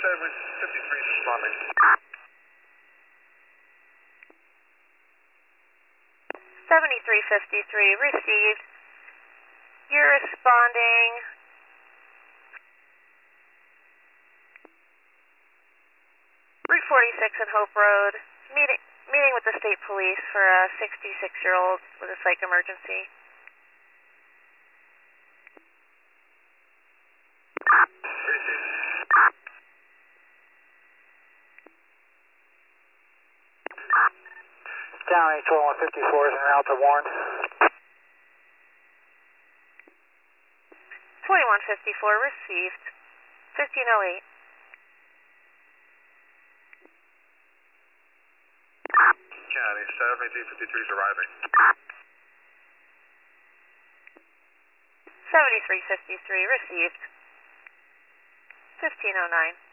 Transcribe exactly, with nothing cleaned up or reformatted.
seven fifty-three is responding. seventy-three fifty-three, received. You're responding. Route forty-six and Hope Road. Meeting, meeting with the state police for a sixty-six-year-old with a psych emergency. County twenty-one fifty-four is en route to Warren. twenty-one fifty-four received. fifteen oh eight. County seventy-three fifty-three is arriving. seventy-three fifty-three received. fifteen oh nine.